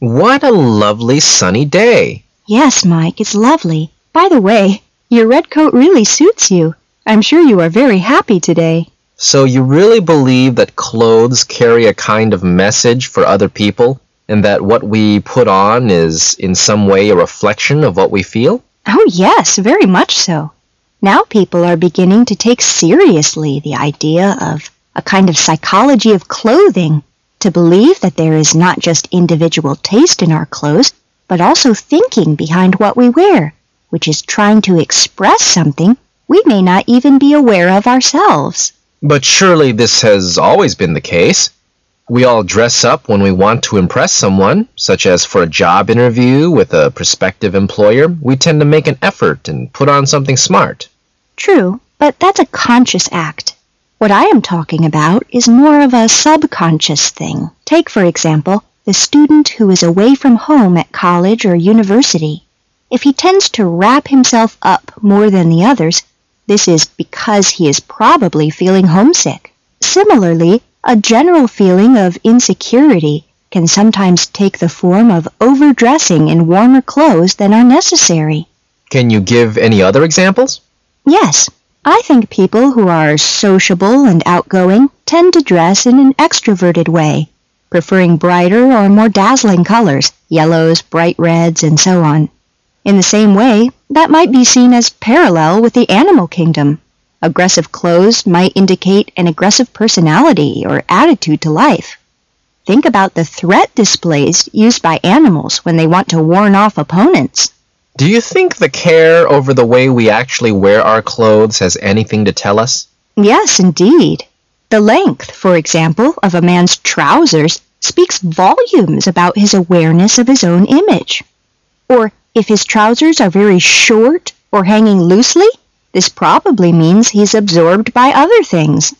What a lovely sunny day. Yes, Mike, it's lovely. By the way, your red coat really suits you. I'm sure you are very happy today. So you really believe that clothes carry a kind of message for other people, and that what we put on is in some way a reflection of what we feel? Oh, yes, very much so. Now people are beginning to take seriously the idea of a kind of psychology of clothing, to believe that there is not just individual taste in our clothes, but also thinking behind what we wear, which is trying to express something we may not even be aware of ourselves. But surely this has always been the case. We all dress up when we want to impress someone, such as for a job interview with a prospective employer. We tend to make an effort and put on something smart. True, but that's a conscious act. What I am talking about is more of a subconscious thing. Take, for example, the student who is away from home at college or university. If he tends to wrap himself up more than the others, this is because he is probably feeling homesick. Similarly, a general feeling of insecurity can sometimes take the form of overdressing in warmer clothes than are necessary. Can you give any other examples? Yes, I think people who are sociable and outgoing tend to dress in an extroverted way, preferring brighter or more dazzling colors, yellows, bright reds, and so on. In the same way, that might be seen as parallel with the animal kingdom. Aggressive clothes might indicate an aggressive personality or attitude to life. Think about the threat displays used by animals when they want to warn off opponents. Do you think the care over the way we actually wear our clothes has anything to tell us? Yes, indeed. The length, for example, of a man's trousers speaks volumes about his awareness of his own image. Or if his trousers are very short or hanging loosely, this probably means he's absorbed by other things.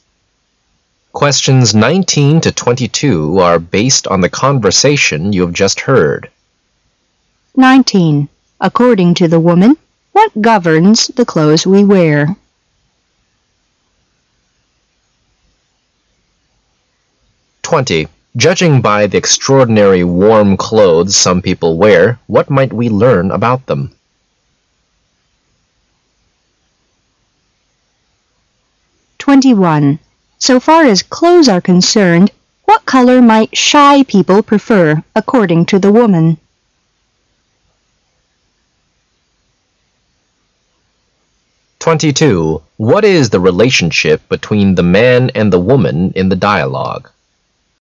Questions 19 to 22 are based on the conversation you have just heard. 19. According to the woman, what governs the clothes we wear? 20. Judging by the extraordinary warm clothes some people wear, what might we learn about them? 21. So far as clothes are concerned, what color might shy people prefer, according to the woman? 22. What is the relationship between the man and the woman in the dialogue?